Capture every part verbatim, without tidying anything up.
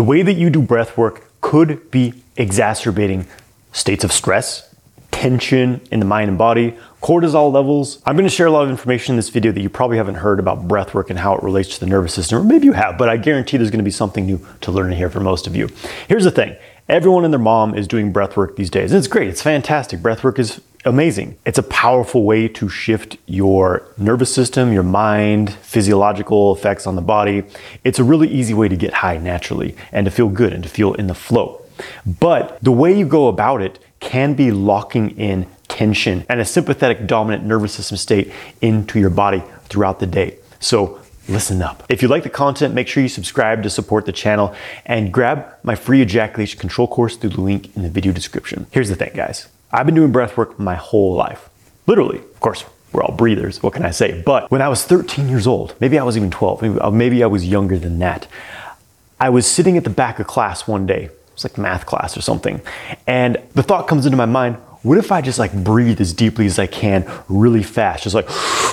The way that you do breath work could be exacerbating states of stress, tension in the mind and body, cortisol levels. I'm going to share a lot of information in this video that you probably haven't heard about breath work and how it relates to the nervous system, or maybe you have, but I guarantee there's going to be something new to learn here for most of you. Here's the thing. Everyone and their mom is doing breath work these days. It's great. It's fantastic. Breath work is amazing. It's a powerful way to shift your nervous system, your mind, physiological effects on the body. It's a really easy way to get high naturally and to feel good and to feel in the flow. But the way you go about it can be locking in tension and a sympathetic dominant nervous system state into your body throughout the day. So listen up. If you like the content, make sure you subscribe to support the channel and grab my free ejaculation control course through the link in the video description. Here's the thing, guys. I've been doing breath work my whole life. Literally. Of course, we're all breathers. What can I say? But when I was thirteen years old, maybe I was even twelve, maybe, maybe I was younger than that, I was sitting at the back of class one day. It was like math class or something. And the thought comes into my mind, what if I just like breathe as deeply as I can really fast? Just like,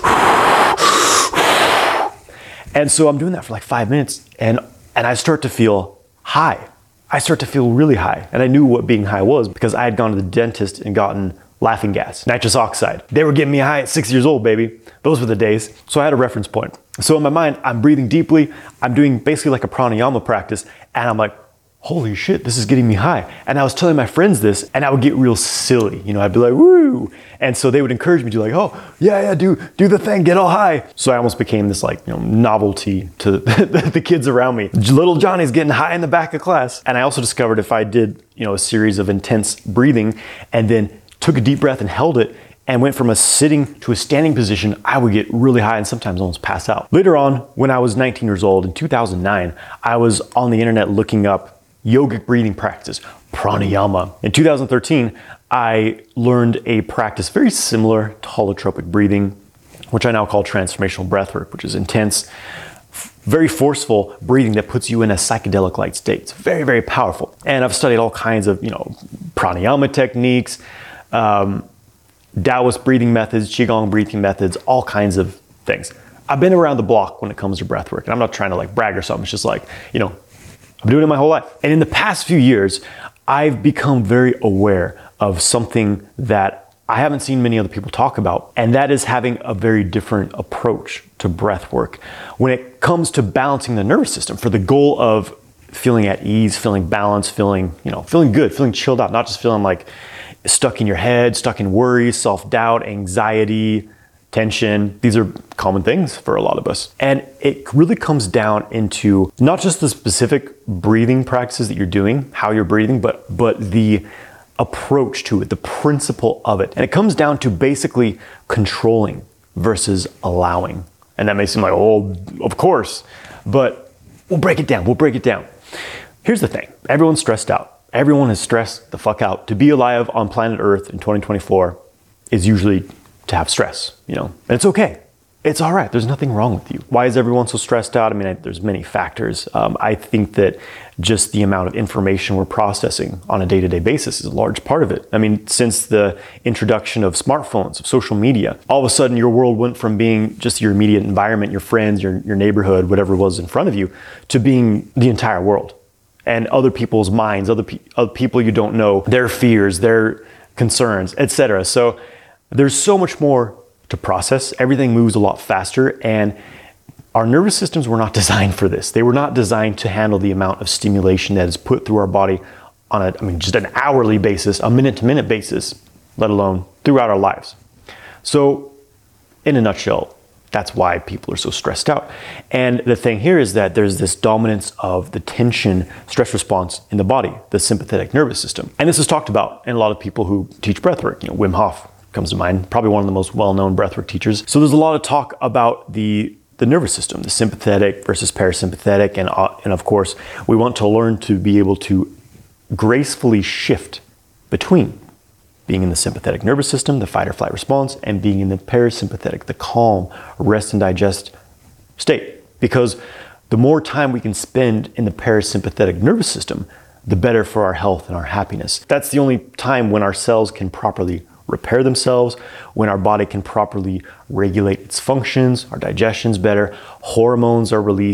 and so I'm doing that for like five minutes and, and I start to feel high. I start to feel really high. And I knew what being high was because I had gone to the dentist and gotten laughing gas, nitrous oxide. They were getting me high at six years old, baby. Those were the days. So I had a reference point. So in my mind, I'm breathing deeply. I'm doing basically like a pranayama practice. And I'm like, holy shit, this is getting me high. And I was telling my friends this and I would get real silly. You know, I'd be like, woo. And so they would encourage me to like, oh, yeah, yeah, do, do the thing, get all high. So I almost became this like, you know, novelty to the kids around me. Little Johnny's getting high in the back of class. And I also discovered if I did, you know, a series of intense breathing and then took a deep breath and held it and went from a sitting to a standing position, I would get really high and sometimes almost pass out. Later on, when I was nineteen years old in two thousand nine, I was on the internet looking up yogic breathing practices, pranayama. In two thousand thirteen, I learned a practice very similar to holotropic breathing, which I now call transformational breathwork, which is intense, very forceful breathing that puts you in a psychedelic-like state. It's very, very powerful. And I've studied all kinds of, you know, pranayama techniques, um, Taoist breathing methods, Qigong breathing methods, all kinds of things. I've been around the block when it comes to breathwork, and I'm not trying to like brag or something. It's just like, you know, I've been doing it my whole life. And in the past few years, I've become very aware of something that I haven't seen many other people talk about, and that is having a very different approach to breath work when it comes to balancing the nervous system for the goal of feeling at ease, feeling balanced, feeling, you know, feeling good, feeling chilled out, not just feeling like stuck in your head, stuck in worry, self-doubt, anxiety, tension. These are common things for a lot of us. And it really comes down into not just the specific breathing practices that you're doing, how you're breathing, but but the approach to it, the principle of it. And it comes down to basically controlling versus allowing. And that may seem like, oh, of course, but we'll break it down. We'll break it down. Here's the thing. Everyone's stressed out. Everyone is stressed the fuck out. To be alive on planet Earth in twenty twenty-four is usually to have stress, you know, and it's okay. It's all right. There's nothing wrong with you. Why is everyone so stressed out? I mean, I, there's many factors. Um, I think that just the amount of information we're processing on a day-to-day basis is a large part of it. I mean, since the introduction of smartphones, of social media, all of a sudden your world went from being just your immediate environment, your friends, your, your neighborhood, whatever was in front of you, to being the entire world and other people's minds, other, pe- other people you don't know, their fears, their concerns, et cetera. So there's so much more to process. Everything moves a lot faster, and our nervous systems were not designed for this. They were not designed to handle the amount of stimulation that is put through our body on a, I mean, just an hourly basis, a minute to minute basis, let alone throughout our lives. So in a nutshell, that's why people are so stressed out. And the thing here is that there's this dominance of the tension stress response in the body, the sympathetic nervous system. And this is talked about in a lot of people who teach breathwork. You know, Wim Hof comes to mind, probably one of the most well-known breathwork teachers. So there's a lot of talk about the the nervous system, the sympathetic versus parasympathetic, and uh, and of course, we want to learn to be able to gracefully shift between being in the sympathetic nervous system, the fight or flight response, and being in the parasympathetic, the calm, rest and digest state. Because the more time we can spend in the parasympathetic nervous system, the better for our health and our happiness. That's the only time when our cells can properly repair themselves, when our body can properly regulate its functions, our digestion's better, hormones are released,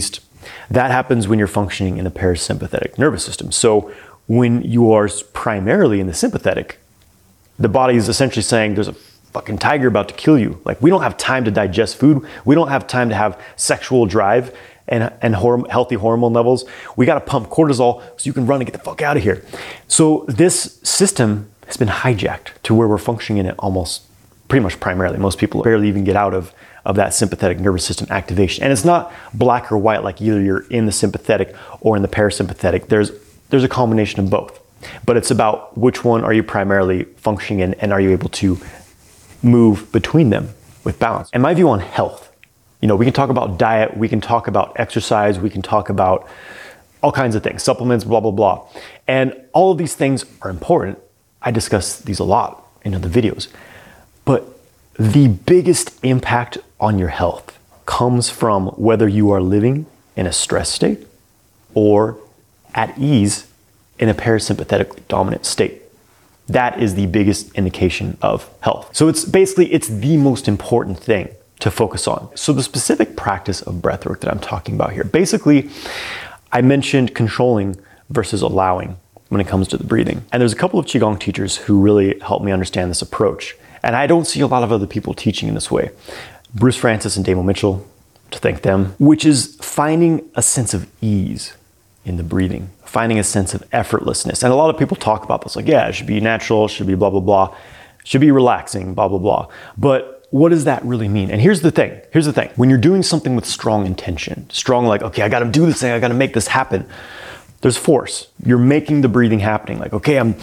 That happens when you're functioning in the parasympathetic nervous system. So when you are primarily in the sympathetic, the body is essentially saying there's a fucking tiger about to kill you. Like, we don't have time to digest food. We don't have time to have sexual drive and, and horm- healthy hormone levels. We got to pump cortisol so you can run and get the fuck out of here. So this system has been hijacked to where we're functioning in it almost pretty much primarily. Most people barely even get out of, of that sympathetic nervous system activation. And it's not black or white, like either you're in the sympathetic or in the parasympathetic. There's, there's a combination of both. But it's about which one are you primarily functioning in, and are you able to move between them with balance. And my view on health, you know, we can talk about diet, we can talk about exercise, we can talk about all kinds of things, supplements, blah, blah, blah. And all of these things are important. I discuss these a lot in other videos. But the biggest impact on your health comes from whether you are living in a stress state or at ease in a parasympathetically dominant state. That is the biggest indication of health. So it's basically, it's the most important thing to focus on. So the specific practice of breathwork that I'm talking about here, basically, I mentioned controlling versus allowing when it comes to the breathing. And there's a couple of Qigong teachers who really helped me understand this approach. And I don't see a lot of other people teaching in this way. Bruce Francis and Damo Mitchell, to thank them, which is finding a sense of ease in the breathing, finding a sense of effortlessness. And a lot of people talk about this, like, yeah, it should be natural, it should be blah, blah, blah, it should be relaxing, blah, blah, blah. But what does that really mean? And here's the thing, here's the thing. When you're doing something with strong intention, strong like, okay, I gotta do this thing, I gotta make this happen, there's force. You're making the breathing happening. Like, okay, I'm,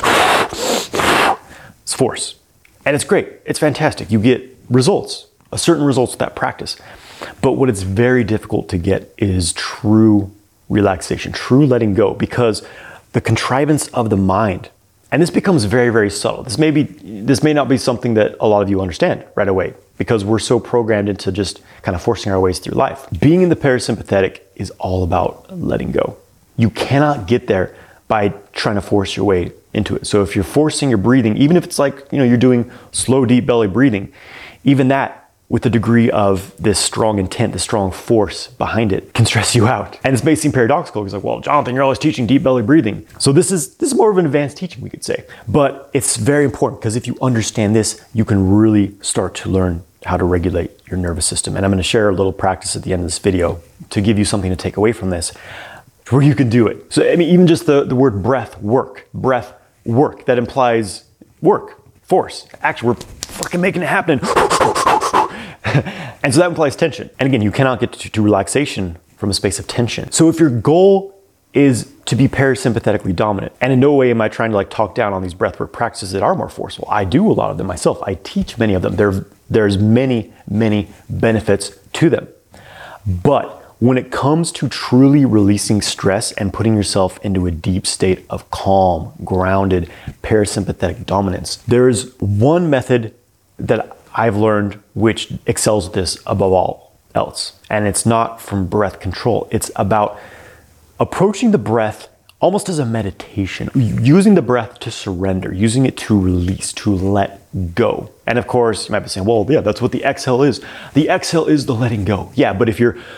it's force. And it's great, it's fantastic. You get results, a certain results with that practice. But what it's very difficult to get is true relaxation, true letting go, because the contrivance of the mind, and this becomes very, very subtle. This may be, this may not be something that a lot of you understand right away, because we're so programmed into just kind of forcing our ways through life. Being in the parasympathetic is all about letting go. You cannot get there by trying to force your way into it. So if you're forcing your breathing, even if it's like, you know, you're doing slow, deep belly breathing, even that with a degree of this strong intent, the strong force behind it, can stress you out. And it's may seem paradoxical because, like, well, Jonathan, you're always teaching deep belly breathing. So this is this is more of an advanced teaching, we could say. But it's very important, because if you understand this, you can really start to learn how to regulate your nervous system. And I'm going to share a little practice at the end of this video to give you something to take away from this, where you can do it. So, I mean, even just the, the word breath work, breath work, that implies work, force, action. We're fucking making it happen. And so that implies tension. And again, you cannot get to, to relaxation from a space of tension. So if your goal is to be parasympathetically dominant, and in no way am I trying to like talk down on these breathwork practices that are more forceful. I do a lot of them myself. I teach many of them. There, there's many, many benefits to them. But when it comes to truly releasing stress and putting yourself into a deep state of calm, grounded, parasympathetic dominance, there's one method that I've learned which excels at this above all else. And it's not from breath control. It's about approaching the breath almost as a meditation, using the breath to surrender, using it to release, to let go. And of course, you might be saying, well, yeah, that's what the exhale is. The exhale is the letting go. Yeah, but if you're,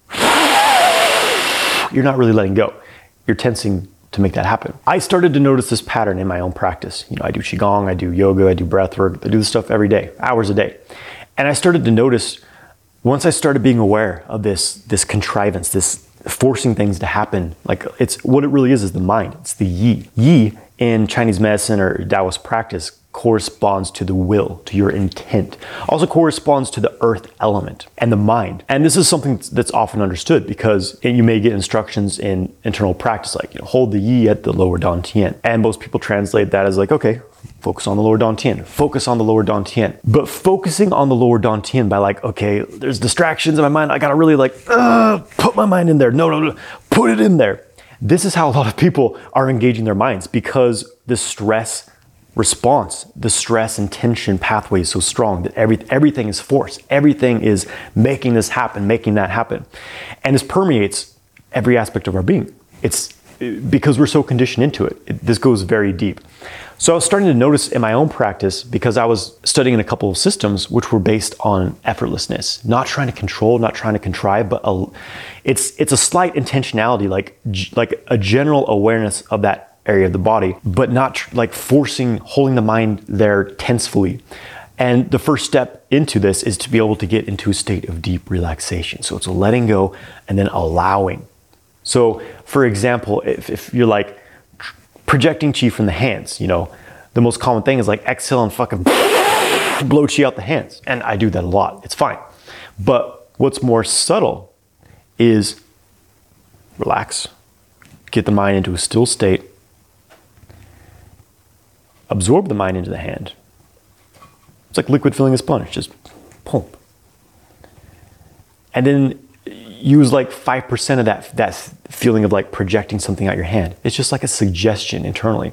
you're not really letting go. You're tensing to make that happen. I started to notice this pattern in my own practice. You know, I do Qigong, I do yoga, I do breath work, I do this stuff every day, hours a day. And I started to notice, once I started being aware of this, this contrivance, this forcing things to happen, like it's, what it really is is the mind. It's the yi. Yi in Chinese medicine or Taoist practice corresponds to the will, to your intent. Also corresponds to the earth element and the mind. And this is something that's often understood, because you may get instructions in internal practice, like, you know, hold the yi at the lower dantian. And most people translate that as like, okay, focus on the lower dantian, focus on the lower dantian. But focusing on the lower dantian by like, okay, there's distractions in my mind, I gotta really like, uh, put my mind in there. No, no, no, put it in there. This is how a lot of people are engaging their minds, because the stress response, the stress and tension pathway is so strong that every, everything is force. Everything is making this happen, making that happen. And this permeates every aspect of our being. It's because we're so conditioned into it. it this goes very deep. So I was starting to notice in my own practice, because I was studying a couple of systems which were based on effortlessness, not trying to control, not trying to contrive, but a, it's it's a slight intentionality, like like a general awareness of that area of the body, but not tr- like forcing, holding the mind there tensefully. And the first step into this is to be able to get into a state of deep relaxation. So it's a letting go and then allowing. So for example, if, if you're like projecting chi from the hands, you know, the most common thing is like exhale and fucking blow chi out the hands. And I do that a lot. It's fine. But what's more subtle is relax, get the mind into a still state, absorb the mind into the hand. It's like liquid filling a sponge, just pump. And then use like five percent of that, that feeling of like projecting something out your hand. It's just like a suggestion internally.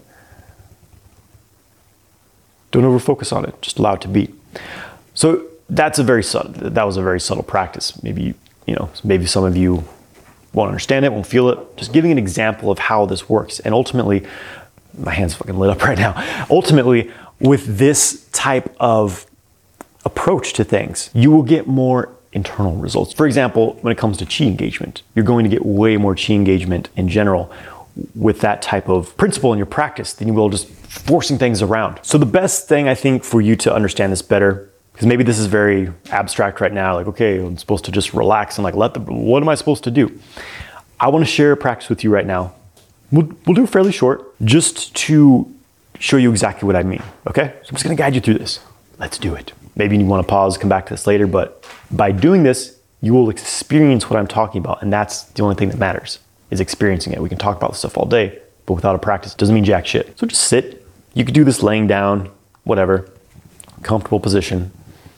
Don't overfocus on it, just allow it to be. So that's a very subtle, that was a very subtle practice. Maybe, you know, maybe some of you won't understand it, won't feel it. Just giving an example of how this works. And ultimately, my hand's fucking lit up right now. Ultimately, with this type of approach to things, you will get more internal results. For example, when it comes to chi engagement, you're going to get way more chi engagement in general with that type of principle in your practice than you will just forcing things around. So the best thing I think for you to understand this better, because maybe this is very abstract right now, like, okay, I'm supposed to just relax and like let the, what am I supposed to do? I want to share a practice with you right now. We'll, we'll do it fairly short, just to show you exactly what I mean, okay? So I'm just gonna guide you through this. Let's do it. Maybe you wanna pause, come back to this later, but by doing this, you will experience what I'm talking about, and that's the only thing that matters, is experiencing it. We can talk about this stuff all day, but without a practice, it doesn't mean jack shit. So just sit. You could do this laying down, whatever, comfortable position.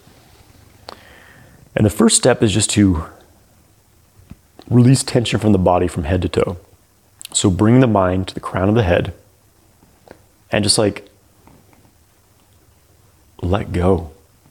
And the first step is just to release tension from the body from head to toe. So bring the mind to the crown of the head and just like let go.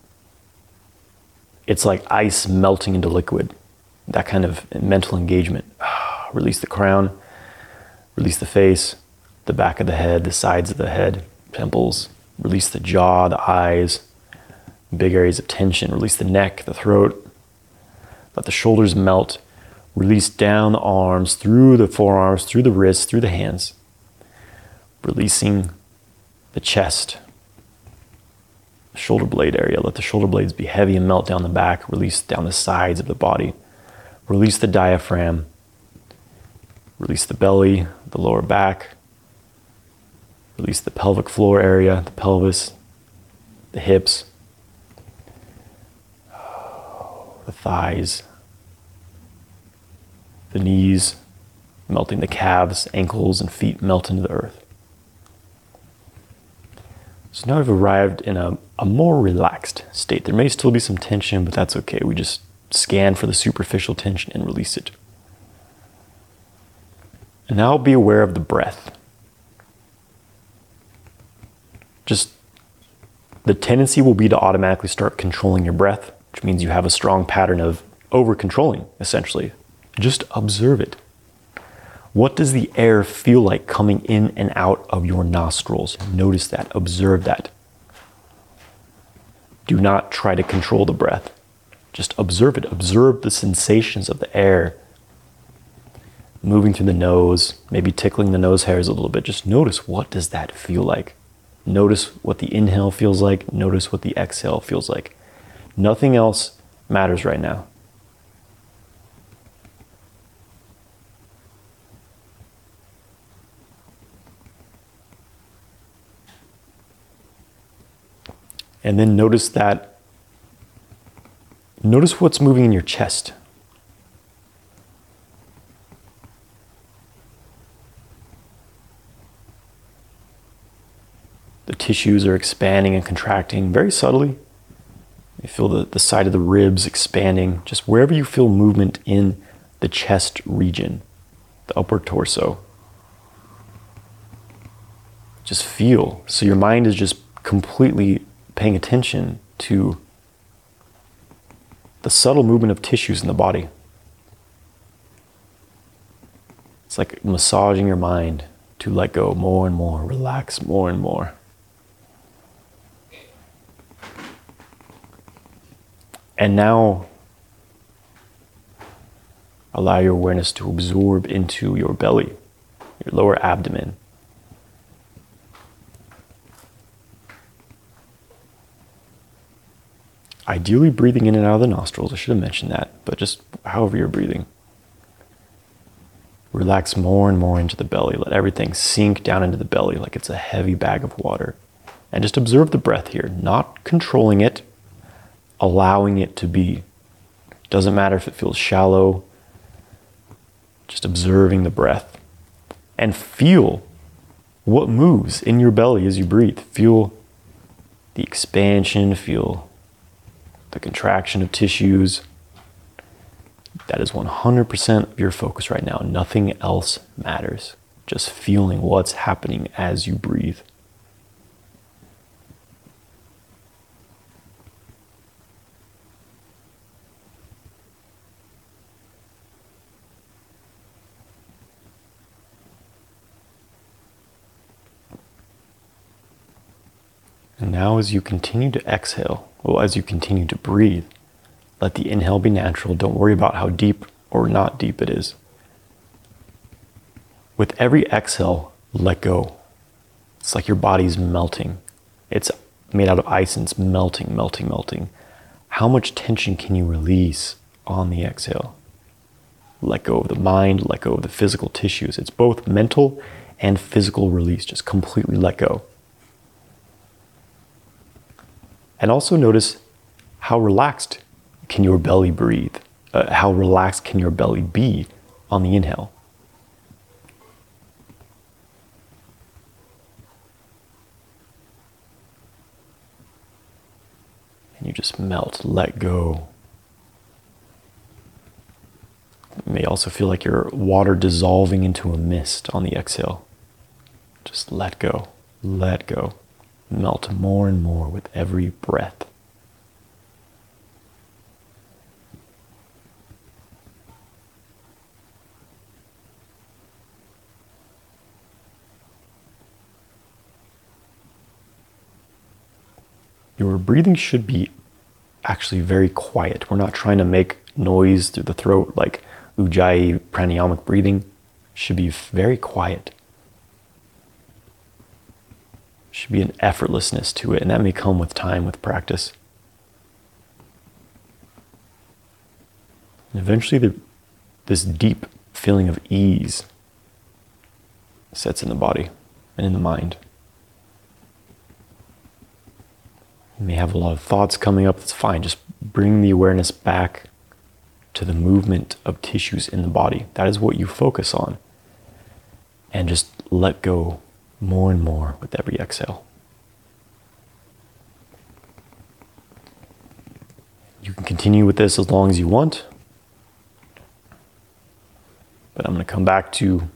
It's like ice melting into liquid, that kind of mental engagement. Release the crown, release the face, the back of the head, the sides of the head, temples, release the jaw, the eyes, big areas of tension, release the neck, the throat, let the shoulders melt. Release down the arms, through the forearms, through the wrists, through the hands. Releasing the chest, the shoulder blade area. Let the shoulder blades be heavy and melt down the back. Release down the sides of the body. Release the diaphragm. Release the belly, the lower back. Release the pelvic floor area, the pelvis, the hips, the thighs, the knees, melting the calves, ankles, and feet melt into the earth. So now we've arrived in a, a more relaxed state. There may still be some tension, but that's okay. We just scan for the superficial tension and release it. And now be aware of the breath. Just the tendency will be to automatically start controlling your breath, which means you have a strong pattern of over-controlling, essentially. Just observe it. What does the air feel like coming in and out of your nostrils? Notice that, observe that. Do not try to control the breath. Just observe it. Observe the sensations of the air moving through the nose, maybe tickling the nose hairs a little bit. Just notice, what does that feel like? Notice what the inhale feels like. Notice what the exhale feels like. Nothing else matters right now. And then notice that, notice what's moving in your chest. The tissues are expanding and contracting very subtly. You feel the, the side of the ribs expanding, just wherever you feel movement in the chest region, the upper torso. Just feel. So your mind is just completely paying attention to the subtle movement of tissues in the body. It's like massaging your mind to let go more and more, relax more and more. And now allow your awareness to absorb into your belly, your lower abdomen. Ideally breathing in and out of the nostrils. I should have mentioned that, but just however you're breathing. Relax more and more into the belly. Let everything sink down into the belly like it's a heavy bag of water. And just observe the breath here, not controlling it, allowing it to be. Doesn't matter if it feels shallow, just observing the breath. And feel what moves in your belly as you breathe. Feel the expansion, feel the contraction of tissues. That is one hundred percent of your focus right now. Nothing else matters. Just feeling what's happening as you breathe. And now as you continue to exhale, well, as you continue to breathe, let the inhale be natural. Don't worry about how deep or not deep it is. With every exhale, let go. It's like your body's melting. It's made out of ice and it's melting, melting, melting. How much tension can you release on the exhale? Let go of the mind, let go of the physical tissues. It's both mental and physical release. Just completely let go. And also notice how relaxed can your belly breathe? Uh, how relaxed can your belly be on the inhale? And you just melt, let go. You may also feel like your water dissolving into a mist on the exhale. Just let go, let go. Melt more and more with every breath. Your breathing should be actually very quiet. We're not trying to make noise through the throat like Ujjayi pranayamic breathing. It should be very quiet. Should be an effortlessness to it, and that may come with time, with practice. And eventually the, this deep feeling of ease sets in the body and in the mind. You may have a lot of thoughts coming up, that's fine. Just bring the awareness back to the movement of tissues in the body. That is what you focus on. And just let go more and more with every exhale. You can continue with this as long as you want, but I'm going to come back to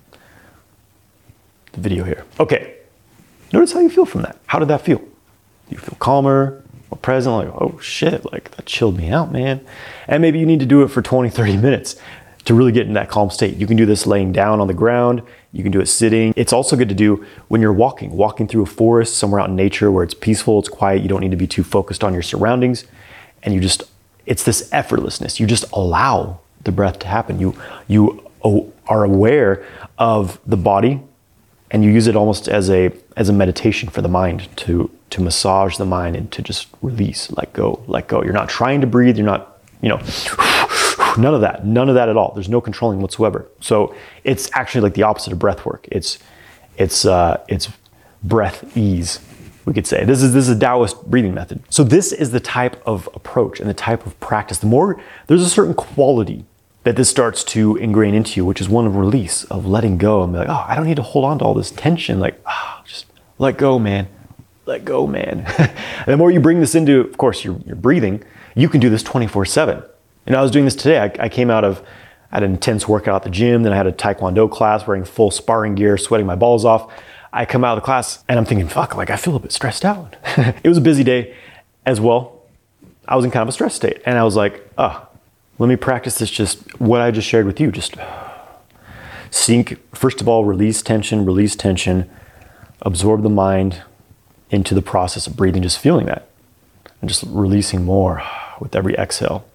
the video here. Okay, notice how you feel from that. How did that feel? Do you feel calmer, more present, like, oh shit, like that chilled me out, man? And maybe you need to do it for twenty, thirty minutes to really get in that calm state. You can do this laying down on the ground. You can do it sitting. It's also good to do when you're walking, walking through a forest, somewhere out in nature where it's peaceful, it's quiet. You don't need to be too focused on your surroundings. And you just, it's this effortlessness. You just allow the breath to happen. You, you are aware of the body and you use it almost as a, as a meditation for the mind to, to massage the mind and to just release, let go, let go. You're not trying to breathe. You're not, you know, none of that, none of that at all. There's no controlling whatsoever. So it's actually like the opposite of breath work. It's, it's, uh, it's breath ease, we could say. This is, this is a Taoist breathing method. So this is the type of approach and the type of practice. The more, there's a certain quality that this starts to ingrain into you, which is one of release, of letting go and be like, oh, I don't need to hold on to all this tension. Like, ah, oh, just let go, man. Let go, man. And the more you bring this into, of course, your, your breathing, you can do this twenty-four seven. You know, I was doing this today. I, I came out of, I had an intense workout at the gym. Then I had a Taekwondo class wearing full sparring gear, sweating my balls off. I come out of the class and I'm thinking, fuck, like I feel a bit stressed out. It was a busy day as well. I was in kind of a stress state. And I was like, oh, let me practice this, just what I just shared with you. Just sink, first of all, release tension, release tension, absorb the mind into the process of breathing, just feeling that. And just releasing more with every exhale.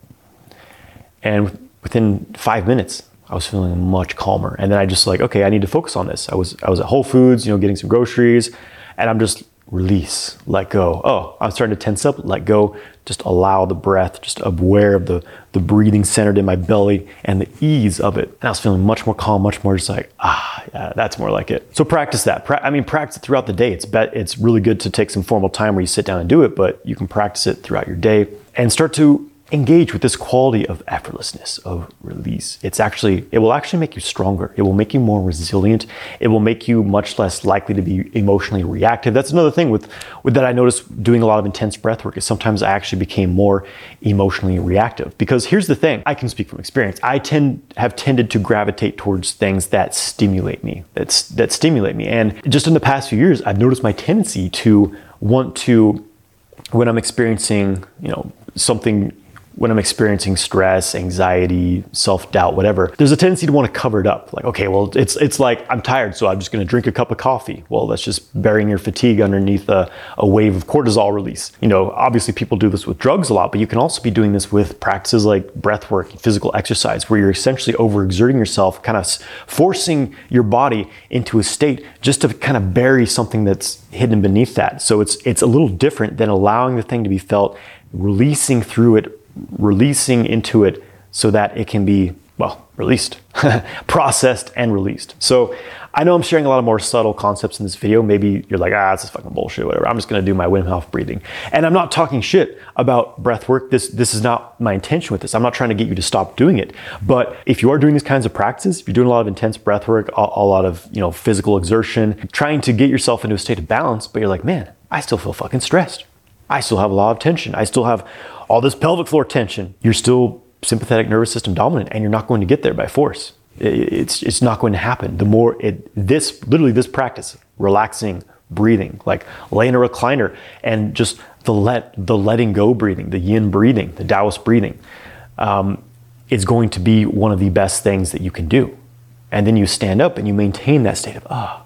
And within five minutes, I was feeling much calmer. And then I just like, okay, I need to focus on this. I was I was at Whole Foods, you know, getting some groceries, and I'm just release, let go. Oh, I'm starting to tense up, let go. Just allow the breath, just aware of the, the breathing centered in my belly and the ease of it. And I was feeling much more calm, much more just like, ah, yeah, that's more like it. So practice that. Pra- I mean, practice it throughout the day. It's bet it's really good to take some formal time where you sit down and do it, but you can practice it throughout your day and start to engage with this quality of effortlessness, of release. It's actually, it will actually make you stronger. It will make you more resilient. It will make you much less likely to be emotionally reactive. That's another thing with, with that I noticed doing a lot of intense breath work is sometimes I actually became more emotionally reactive. Because here's the thing, I can speak from experience. I tend have tended to gravitate towards things that stimulate me, that's, that stimulate me. And just in the past few years, I've noticed my tendency to want to, when I'm experiencing, you know, something when I'm experiencing stress, anxiety, self-doubt, whatever, there's a tendency to want to cover it up. Like, okay, well, it's it's like, I'm tired, so I'm just going to drink a cup of coffee. Well, that's just burying your fatigue underneath a, a wave of cortisol release. You know, obviously people do this with drugs a lot, but you can also be doing this with practices like breath work, physical exercise, where you're essentially overexerting yourself, kind of forcing your body into a state just to kind of bury something that's hidden beneath that. So it's it's a little different than allowing the thing to be felt, releasing through it, releasing into it so that it can be, well, released, processed and released. So I know I'm sharing a lot of more subtle concepts in this video. Maybe you're like, ah, this is fucking bullshit, whatever. I'm just gonna do my Wim Hof breathing. And I'm not talking shit about breath work. This, this is not my intention with this. I'm not trying to get you to stop doing it. But if you are doing these kinds of practices, if you're doing a lot of intense breath work, a, a lot of, you know, physical exertion, trying to get yourself into a state of balance, but you're like, man, I still feel fucking stressed. I still have a lot of tension. I still have all this pelvic floor tension. You're still sympathetic nervous system dominant, and you're not going to get there by force. It's it's not going to happen. The more it, this, literally this practice, relaxing, breathing, like lay in a recliner and just the let, the letting go breathing, the yin breathing, the Taoist breathing, um, is going to be one of the best things that you can do. And then you stand up and you maintain that state of, ah,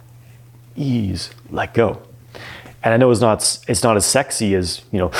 ease, let go. And I know it's not, it's not as sexy as, you know,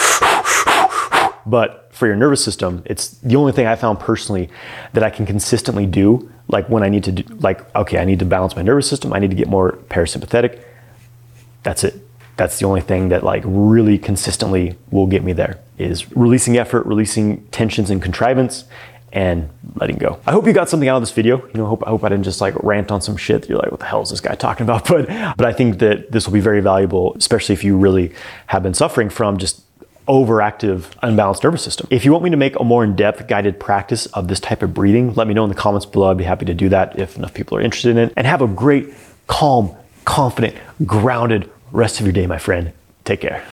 but for your nervous system, it's the only thing I found personally that I can consistently do. Like when I need to do, like, okay, I need to balance my nervous system. I need to get more parasympathetic. That's it. That's the only thing that like really consistently will get me there, is releasing effort, releasing tensions and contrivance, and letting go. I hope you got something out of this video. You know, I hope, I hope I didn't just like rant on some shit that you're like, what the hell is this guy talking about? But, but I think that this will be very valuable, especially if you really have been suffering from just overactive, unbalanced nervous system. If you want me to make a more in-depth guided practice of this type of breathing, let me know in the comments below. I'd be happy to do that if enough people are interested in it. And have a great, calm, confident, grounded rest of your day, my friend. Take care.